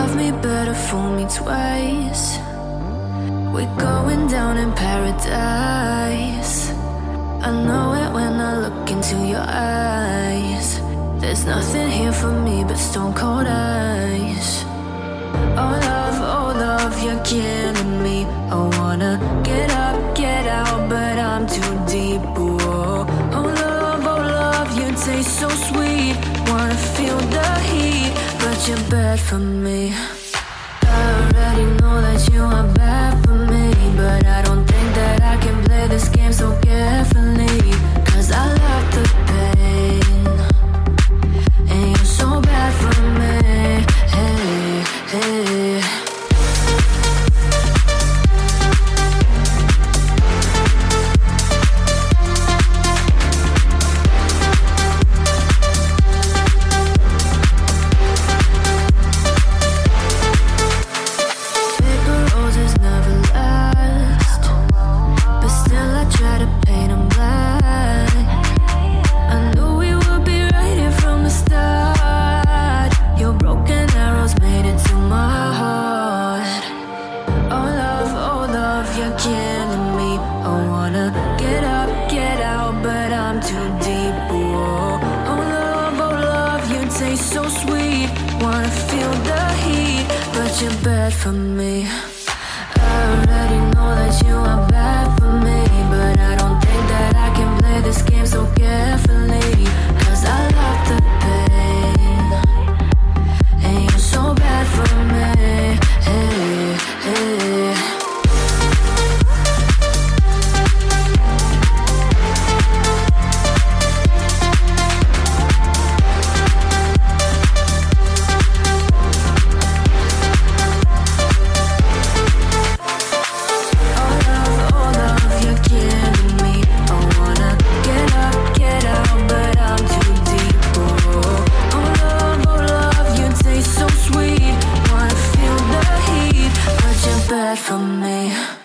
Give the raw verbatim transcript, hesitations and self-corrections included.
love me better, fool me twice. We're going down in paradise. I know it when I look into your eyes. There's nothing here for me but stone cold ice. Oh love, oh love, you're killing me. I wanna get up, get out, but I'm too deep. Whoa. Oh love, oh love, you taste so sweet. Wanna feel the heat, but you're bad for me. I already know that you are bad for me, but I don't think that I can play this game so carefully. Cause I love the pain, and you're so bad for me. Hey, hey. Killing me. I wanna get up, get out, but I'm too deep. Whoa. Oh love, oh love, you taste so sweet. Wanna feel the heat, but you're bad for me. I already know that you are bad for me, but I don't think that I can play this game so carefully. Cause I love the pain, and you're so bad for me. Hey, hey. Bad for me.